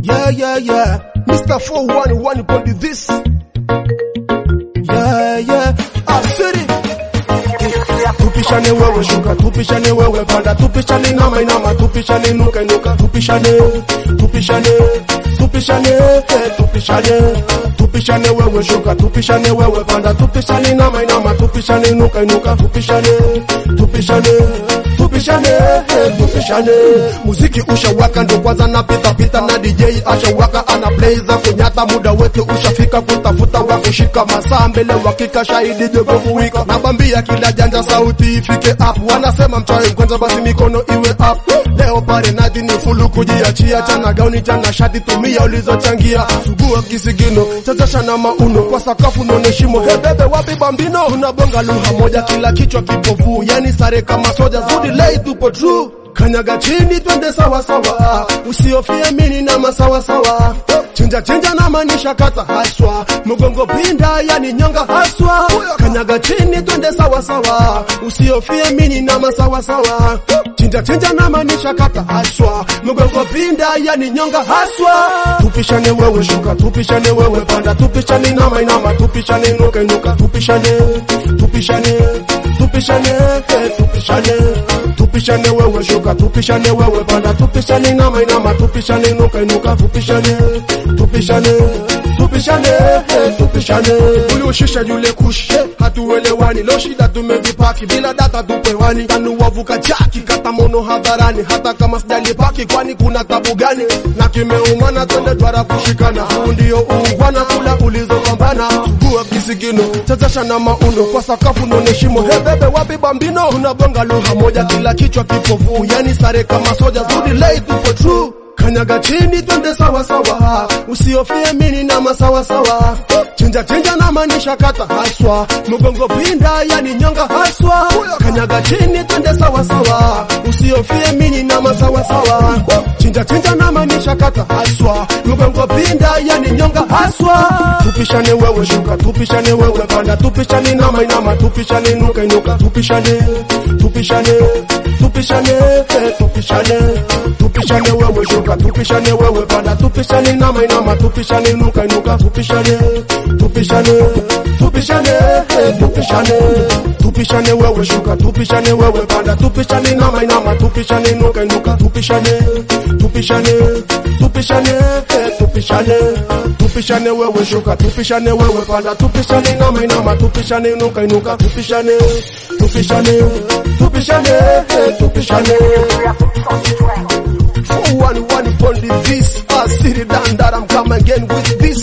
Yeah. Mr. 411 upon this. Yeah. Asiri. Tupishane wewe shuka, tupishane wewe panda, tupishane inama, tupishane inuka, tupishane wewe shuka, tupishane wewe panda, tupishane inama, tupishane inuka, tupishane. Muziki ushawaka ndo kwanza na pita na DJ ashawaka ana play za kunyata, muda wetu ushafika kutafuta wa kushika, masaa mbele wakika shahidi jogo kuwika, nabambia kila janja sauti ifike up, wanasema mchawi kwanza basi mikono iwe up. Leo pare nadi ni fulu kujiachia, chana gauni chana shati tumia ulizochangia, sugua kisigino chachasha na mauno kwa sakafu none shimo. Hey bebe wapi bambino, unabonga lugha moja kila kichwa kipofu, yani sare kama soja zudi lay tupo true. Kanyaga chini twende sawa, usiofie mini na masawa. Chinja na manisha kata haswa, mgongo pinda yani nyonga haswa. Kanyaga chini twende sawa, usiofie mini na masawa. Chinja na manisha kata haswa, mgongo pinda yani nyonga haswa. Tupishane wewe shuka, tupishane wewe panda, tupishane inama, tupishane inuka, tupishane wewe shuka, tupishane wewe panda, tupishane inama, tupishane inuka, tupishane. Ulioshisha yule kushe hatuelewani, lo shida tumezipaki bila data tupewani, tanu wavuka chaki kata mono hadharani, hata kama sijalipaki kwani kuna tabu gani? Na kimeumana twende twara kushikana, huu ndio uungwana kula ulizopambana. Sugua kisigino chachasha na mauno kwa sakafu none shimo. Hey bebe wapi bambino, unabonga lugha moja kila kichwa kipofu, yani sare kama soja zudi lay tupo true. Kanyaga chini twende sawa, usiofie mini na masawa. Chinja na manisha kata haswa, mgongo pinda yani nyonga haswa. Kanyaga chini twende sawa, usiofie mini na masawa. Chinja na manisha kata haswa, mgongo pinda yani nyonga haswa. Tupishane wewe shuka, tupishane wewe panda, tupishane inama, tupishane inuka, tupishane wewe shuka, tupishane wewe panda, tupishane inama, tupishane inuka, tupishane wewe shuka, tupishane wewe panda, tupishane inama, tupishane inuka, tupishane wewe shuka, tupishane wewe panda, tupishane inama, tupishane inuka, tupishane. 411 upon this, City down that I'm coming again with this.